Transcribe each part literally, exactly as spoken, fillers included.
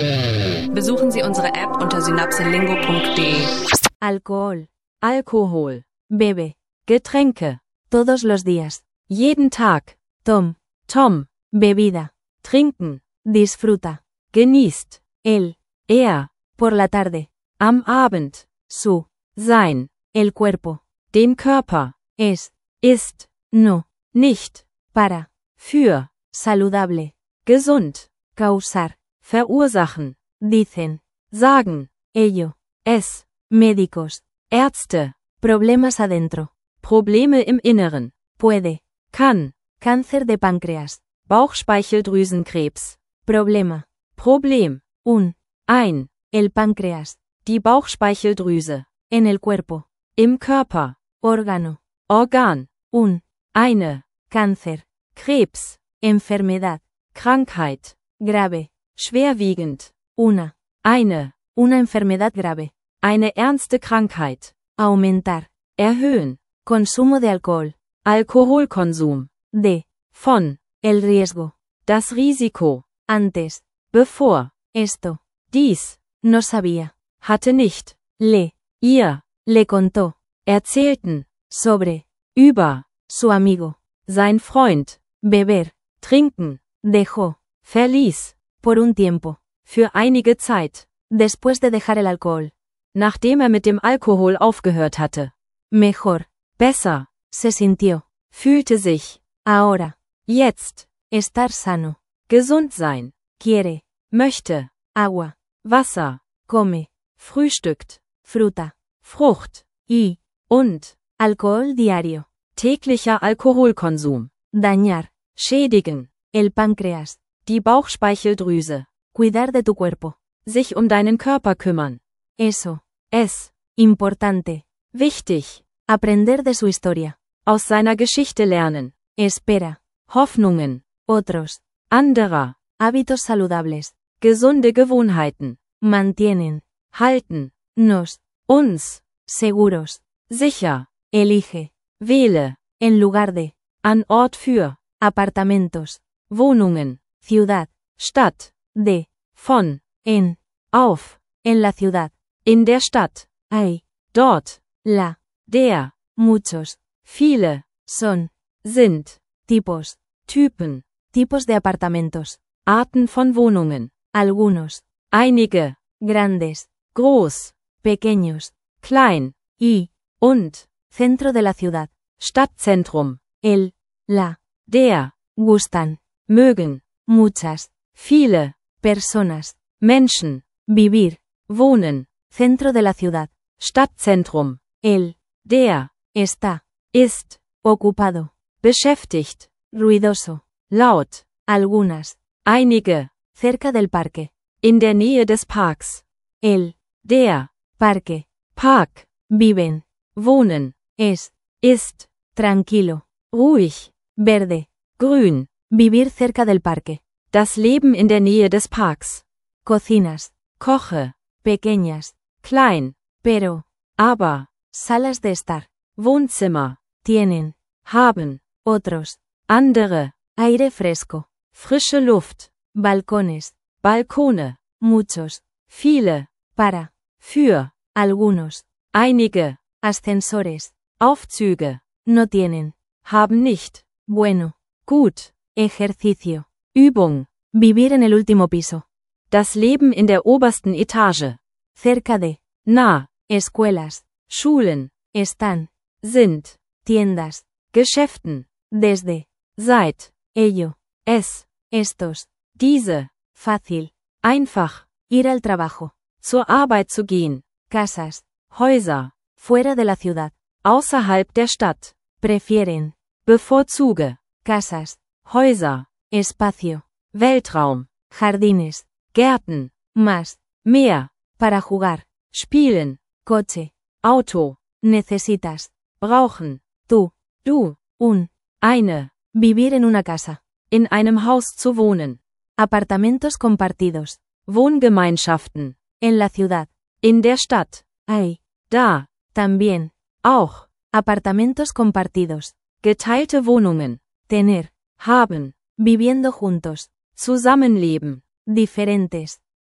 Besuchen Sie unsere App unter synapselingo punkt de. Alcohol. Alkohol. Bebe. Getränke. Todos los días. Jeden Tag. Tom. Tom. Bebida. Trinken. Disfruta. Genießt. Él. Er. Por la tarde. Am Abend. Su. Sein. El cuerpo. Den Körper. Es. Ist. No. Nicht. Para. Für. Saludable. Gesund. Causar. Verursachen. Dicen. Sagen. Ello. Es. Médicos. Ärzte. Problemas adentro. Probleme im Inneren. Puede. Kann. Cáncer de páncreas. Bauchspeicheldrüsenkrebs. Problema. Problem. Un. Ein. El páncreas. Die Bauchspeicheldrüse. En el cuerpo. Im Körper. Órgano. Organ. Un. Eine. Cáncer. Krebs. Enfermedad. Krankheit. Grave. Schwerwiegend. Una. Eine. Una enfermedad grave. Eine ernste Krankheit. Aumentar. Erhöhen. Consumo de alcohol. Alkoholkonsum. De. Von. El riesgo. Das Risiko. Antes. Bevor. Esto. Dies. No sabía. Hatte nicht. Le. Ihr. Le contó. Erzählten. Sobre. Über. Su amigo. Sein Freund. Beber. Trinken. Dejó. Verließ. Por un tiempo. Für einige Zeit. Después de dejar el alcohol. Nachdem er mit dem Alkohol aufgehört hatte. Mejor. Besser. Se sintió. Fühlte sich. Ahora. Jetzt. Estar sano. Gesund sein. Quiere. Möchte. Agua. Wasser. Come. Frühstückt. Fruta. Frucht. Y. Und. Alcohol diario. Täglicher Alkoholkonsum. Dañar. Schädigen. El páncreas. Die Bauchspeicheldrüse. Cuidar de tu cuerpo. Sich um deinen Körper kümmern. Eso. Es. Importante. Wichtig. Aprender de su historia. Aus seiner Geschichte lernen. Espera. Hoffnungen. Otros. Anderer. Hábitos saludables. Gesunde Gewohnheiten. Mantienen. Halten. Nos. Uns. Seguros. Sicher. Elige. Wähle. En lugar de. An Ort für. Apartamentos. Wohnungen. Ciudad. Stadt. De. Von. En. Auf. En la ciudad. In der Stadt. Hay. Dort. La. Der. Muchos. Viele. Son. Sind. Tipos. Typen. Tipos de apartamentos. Arten von Wohnungen. Algunos. Einige. Grandes. Groß. Pequeños. Klein. Y. Und. Centro de la ciudad. Stadtzentrum. El. La. Der. Gustan. Mögen. Muchas. Viele. Personas. Menschen. Vivir. Wohnen. Centro de la ciudad. Stadtzentrum. El. Der. Está. Ist. Ocupado. Beschäftigt. Ruidoso. Laut. Algunas. Einige. Cerca del parque. In der Nähe des Parks. El. Der. Parque. Park. Viven. Wohnen. Es. Ist. Tranquilo. Ruhig. Verde. Grün. Vivir cerca del parque. Das Leben in der Nähe des Parks. Cocinas. Koche. Pequeñas. Klein. Pero. Aber. Salas de estar. Wohnzimmer. Tienen. Haben. Otros. Andere. Aire fresco. Frische Luft. Balcones. Balkone. Muchos. Viele. Para. Für. Algunos. Einige. Ascensores. Aufzüge. No tienen. Haben nicht. Bueno. Gut. Ejercicio. Übung. Vivir en el último piso. Das Leben in der obersten Etage. Cerca de. Nah. Escuelas. Schulen. Están. Sind. Tiendas. Geschäften. Desde. Seit. Ello. Es. Estos. Diese. Fácil. Einfach. Ir al trabajo. Zur Arbeit zu gehen. Casas. Häuser. Fuera de la ciudad. Außerhalb der Stadt. Prefieren. Bevorzuge. Casas. Häuser. Espacio. Weltraum. Jardines. Gärten. Más. Mehr. Para jugar. Spielen. Coche. Auto. Necesitas. Brauchen. Tú. Du. Un. Eine. Vivir en una casa. In einem Haus zu wohnen. Apartamentos compartidos. Wohngemeinschaften. En la ciudad. In der Stadt. Hay. Da. También. Auch. Apartamentos compartidos. Geteilte Wohnungen. Tener. Haben. Viviendo juntos. Zusammenleben. Diferentes.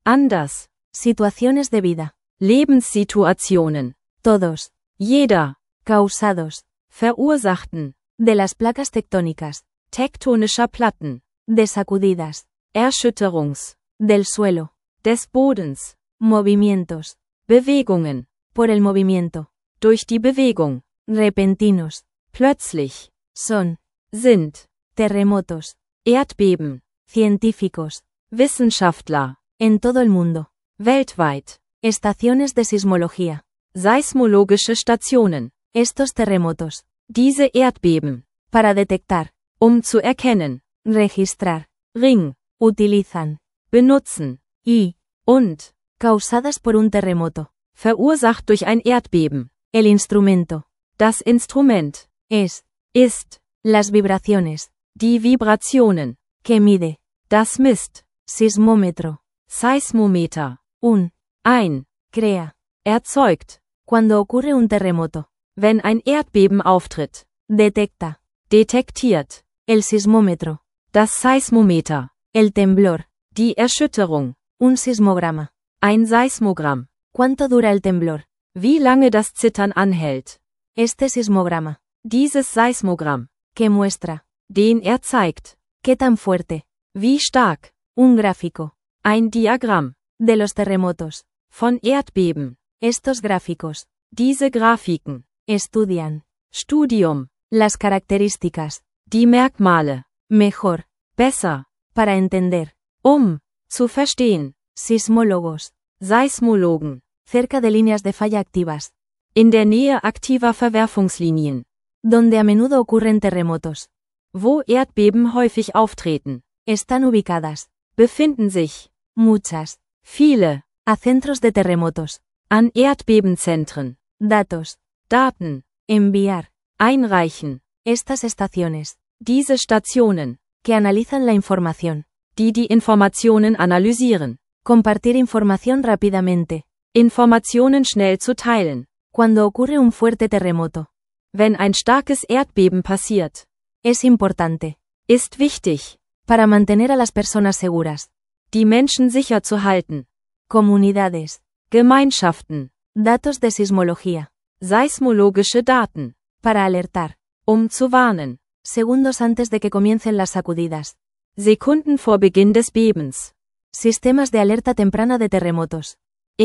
anders, situaciones de vida, Lebenssituationen, todos, jeder, causados, verursachten, de las placas tectónicas, tektonischer Platten, de sacudidas, Erschütterungs, del suelo, des Bodens, movimientos, Bewegungen, por el movimiento, durch die Bewegung, repentinos, plötzlich, son, sind, terremotos, Erdbeben, científicos, Wissenschaftler, en todo el mundo, weltweit, estaciones de sismología, seismologische Stationen, estos terremotos, diese Erdbeben, para detectar, um zu erkennen, registrar, Ring, utilizan, benutzen, y, und, causadas por un terremoto, verursacht durch ein Erdbeben, el instrumento, das Instrument, es, ist, las vibraciones, die Vibrationen, que mide, das misst, sismómetro, Seismometer, un, ein, crea, erzeugt, cuando ocurre un terremoto, wenn ein Erdbeben auftritt, detecta, detektiert, el sismómetro, das Seismometer, el temblor, die Erschütterung, un sismograma, ein Seismogramm, ¿cuánto dura el temblor? wie lange das Zittern anhält, Este sismograma, dieses Seismogramm, que muestra, den er zeigt, qué tan fuerte, wie stark, un gráfico, ein Diagramm, de los terremotos, von Erdbeben, estos gráficos, diese Grafiken, estudian, Studium, las características, die Merkmale, mejor, besser, para entender, um, zu verstehen, sismólogos, Seismologen, cerca de líneas de falla activas, in der Nähe aktiver Verwerfungslinien, donde a menudo ocurren terremotos, wo Erdbeben häufig auftreten, están ubicadas, befinden sich, muchas, viele, a centros de terremotos, an Erdbebenzentren, datos, Daten, enviar, einreichen, estas estaciones, diese Stationen, que analizan la información, die die Informationen analysieren, compartir información rápidamente, Informationen schnell zu teilen, cuando ocurre un fuerte terremoto, wenn ein starkes Erdbeben passiert, es importante, ist wichtig, para mantener a las personas seguras, die Menschen sicher zu halten, comunidades, Gemeinschaften, datos de sismología, seismologische Daten, para alertar, um zu warnen, segundos antes de que comiencen las sacudidas, Sekunden vor Beginn des Bebens, sistemas de alerta temprana de terremotos,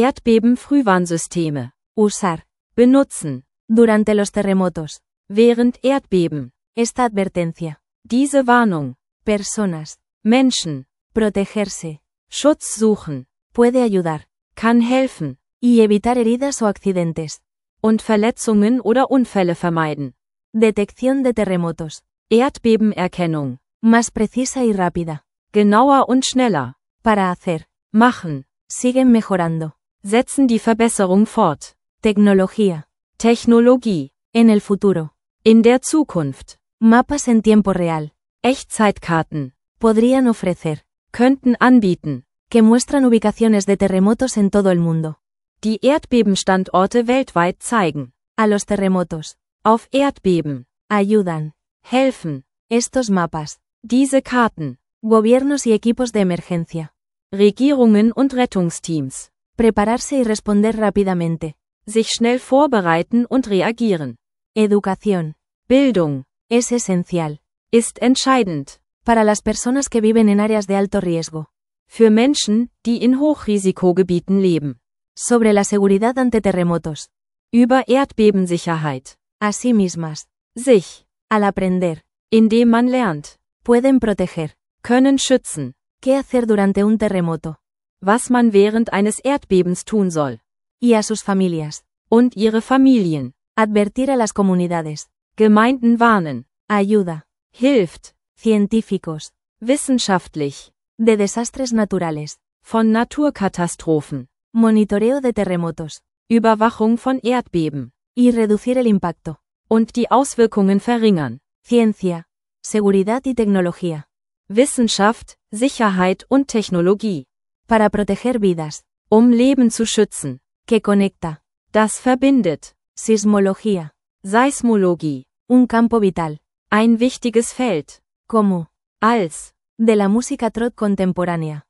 Erdbeben-Frühwarnsysteme, usar, benutzen, durante los terremotos, während Erdbeben, esta advertencia, diese Warnung, personas, Menschen, protegerse, Schutz suchen, puede ayudar, kann helfen, y evitar heridas o accidentes, und Verletzungen oder Unfälle vermeiden, detección de terremotos, Erdbebenerkennung, más precisa y rápida, genauer und schneller, para hacer, machen, siguen mejorando, setzen die Verbesserung fort, tecnología, Technologie, en el futuro, in der Zukunft, mapas en tiempo real, Echtzeitkarten, podrían ofrecer, könnten anbieten, que muestran ubicaciones de terremotos en todo el mundo, die Erdbebenstandorte weltweit zeigen, a los terremotos, auf Erdbeben, ayudan, helfen, estos mapas, diese Karten, gobiernos y equipos de emergencia, Regierungen und Rettungsteams, prepararse y responder rápidamente, sich schnell vorbereiten und reagieren, educación, Bildung, es esencial, ist entscheidend, para las personas que viven en áreas de alto riesgo, für Menschen, die in Hochrisikogebieten leben, sobre la seguridad ante terremotos, über Erdbebensicherheit, a sí mismas, sich, al aprender, indem man lernt, pueden proteger, können schützen, qué hacer durante un terremoto, was man während eines Erdbebens tun soll, y a sus familias, und ihre Familien, advertir a las comunidades, Gemeinden warnen, ayuda, hilft, científicos, wissenschaftlich, de desastres naturales, von Naturkatastrophen, monitoreo de terremotos, Überwachung von Erdbeben, y reducir el impacto, und die Auswirkungen verringern, ciencia, seguridad y tecnología, Wissenschaft, Sicherheit und Technologie, para proteger vidas, um Leben zu schützen, que conecta, das verbindet, sismología, Seismologie, un campo vital, ein wichtiges Feld, como, als, de la música trot contemporánea,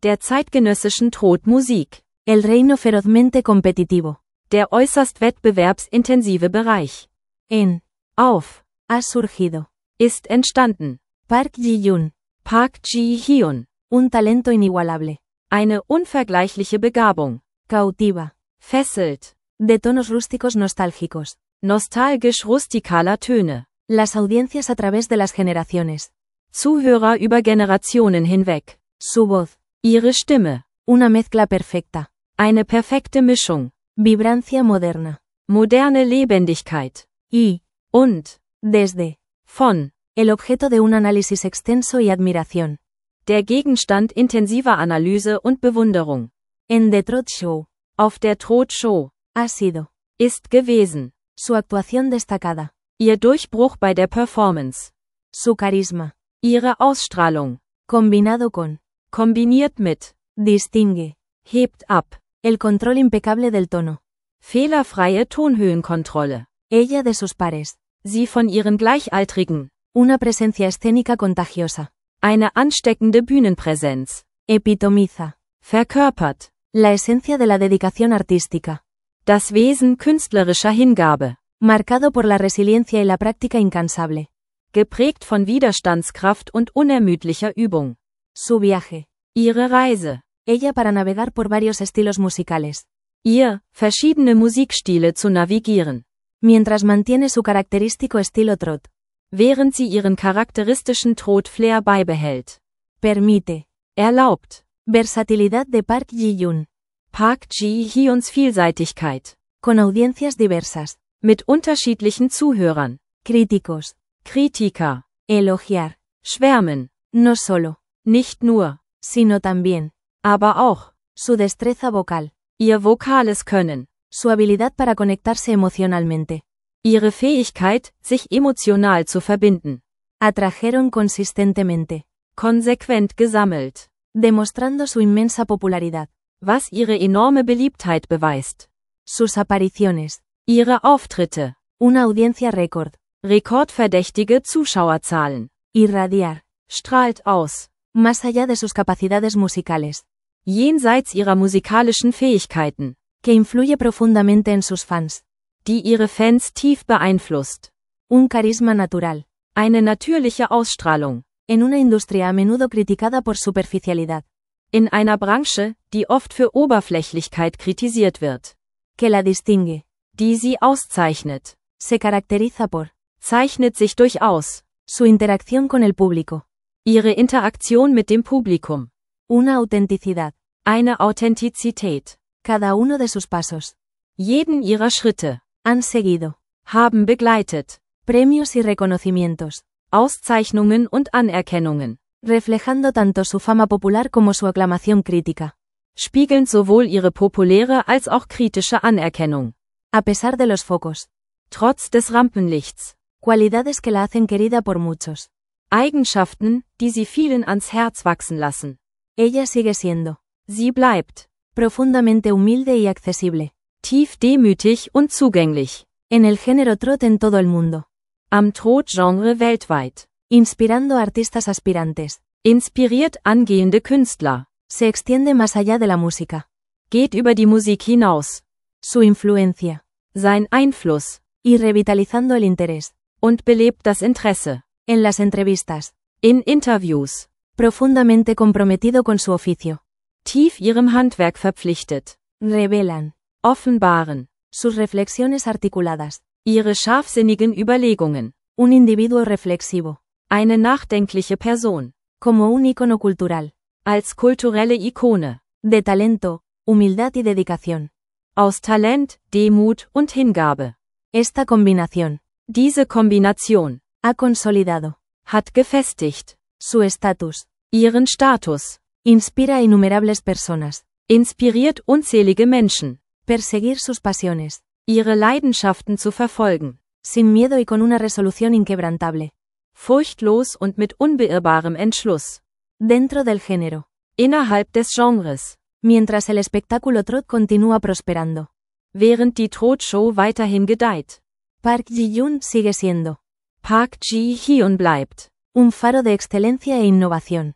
der zeitgenössischen Trot-Musik, el reino ferozmente competitivo, der äußerst wettbewerbsintensive Bereich. en, Auf, ha surgido, ist entstanden. Park Ji-yoon, Park Ji-hyun, un talento inigualable, eine unvergleichliche Begabung, cautiva, fesselt, de tonos rústicos nostálgicos, nostalgisch rustikaler Töne, las audiencias a través de las generaciones, Zuhörer über Generationen hinweg, su voz, ihre Stimme, una mezcla perfecta, eine perfekte Mischung, vibrancia moderna, moderne Lebendigkeit, y, und, desde, von, el objeto de un análisis extenso y admiración. der Gegenstand intensiver Analyse und Bewunderung. En The Trot Show, Auf der Trot-Show, ha sido, ist gewesen, su actuación destacada, ihr Durchbruch bei der Performance, su carisma, ihre Ausstrahlung, combinado con, kombiniert mit, distingue, hebt ab, el control impecable del tono, fehlerfreie Tonhöhenkontrolle, ella de sus pares, sie von ihren Gleichaltrigen, una presencia escénica contagiosa, eine ansteckende Bühnenpräsenz, epitomiza, verkörpert, la esencia de la dedicación artística, das Wesen künstlerischer Hingabe, marcado por la resiliencia y la práctica incansable, geprägt von Widerstandskraft und unermüdlicher Übung, su viaje, ihre Reise, ella para navegar por varios estilos musicales, ihr, verschiedene Musikstile zu navigieren, mientras mantiene su característico estilo trot, während sie ihren charakteristischen Trot-Flair beibehält, permite, erlaubt, versatilidad de Park Ji-yoon, Park Ji-hyuns Vielseitigkeit, con audiencias diversas, mit unterschiedlichen Zuhörern, críticos, Kritiker, elogiar, schwärmen, no solo, nicht nur, sino también, aber auch, su destreza vocal, ihr vokales Können, su habilidad para conectarse emocionalmente, ihre Fähigkeit, sich emotional zu verbinden, atrajeron consistentemente, konsequent gesammelt, demostrando su inmensa popularidad, was ihre enorme Beliebtheit beweist, sus apariciones, ihre Auftritte, una audiencia récord, rekordverdächtige Zuschauerzahlen, irradiar, strahlt aus, más allá de sus capacidades musicales, jenseits ihrer musikalischen Fähigkeiten, que influye profundamente en sus fans, die ihre Fans tief beeinflusst, un carisma natural, eine natürliche Ausstrahlung, en una industria a menudo criticada por superficialidad, in einer Branche, die oft für Oberflächlichkeit kritisiert wird, que la distingue, die sie auszeichnet, se caracteriza por, zeichnet sich durch aus, su interacción con el público, ihre Interaktion mit dem Publikum, una autenticidad, eine Authentizität, cada uno de sus pasos, jeden ihrer Schritte, han seguido, haben begleitet, premios y reconocimientos, Auszeichnungen und Anerkennungen, reflejando tanto su fama popular como su aclamación crítica, spiegelnd sowohl ihre populäre als auch kritische Anerkennung, a pesar de los focos, trotz des Rampenlichts, cualidades que la hacen querida por muchos, Eigenschaften, die sie vielen ans Herz wachsen lassen, ella sigue siendo, sie bleibt, profundamente humilde y accesible, tief demütig und zugänglich, en el género trot en todo el mundo, am Trot-Genre weltweit, inspirando a artistas aspirantes, inspiriert angehende Künstler, se extiende más allá de la música, geht über die Musik hinaus, su influencia, sein Einfluss, y revitalizando el interés, und belebt das Interesse, en las entrevistas, in Interviews, profundamente comprometido con su oficio, tief ihrem Handwerk verpflichtet, revelan, offenbaren, sus reflexiones articuladas, ihre scharfsinnigen Überlegungen, un individuo reflexivo, eine nachdenkliche Person, como un ícono cultural, als kulturelle Ikone, de talento, humildad y dedicación, aus Talent, Demut und Hingabe. Esta combinación, Diese Kombination, ha consolidado, hat gefestigt, su estatus, ihren Status, inspira a innumerables personas, inspiriert unzählige Menschen, perseguir sus pasiones, ihre Leidenschaften zu verfolgen, sin miedo y con una resolución inquebrantable, furchtlos und mit unbeirrbarem Entschluss, dentro del género, innerhalb des Genres, mientras el espectáculo trot continúa prosperando, während die Trot-Show weiterhin gedeiht. Park Ji-yoon sigue siendo, Park Ji-hyun bleibt, un faro de excelencia e innovación,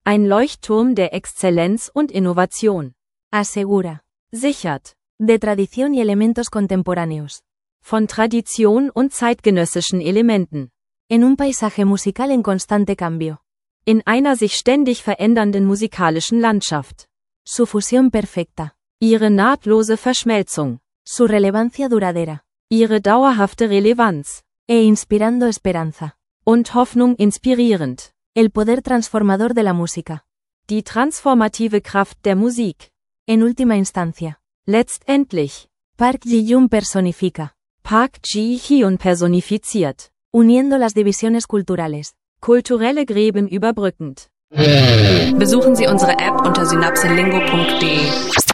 Ein Leuchtturm der Exzellenz und Innovation. Asegura. Sichert. De tradición y elementos contemporáneos. Von Tradition und zeitgenössischen Elementen. En un paisaje musical en constante cambio. In einer sich ständig verändernden musikalischen Landschaft. Su fusión perfecta. Ihre nahtlose Verschmelzung. Su relevancia duradera. Ihre dauerhafte Relevanz. E inspirando esperanza. Und Hoffnung inspirierend. El poder transformador de la música. Die transformative Kraft der Musik. En última instancia. Letztendlich. Park Ji-yoon personifica. Park Ji-hyun personifiziert. Uniendo las divisiones culturales. Kulturelle Gräben überbrückend. Besuchen Sie unsere App unter synapselingo punkt de.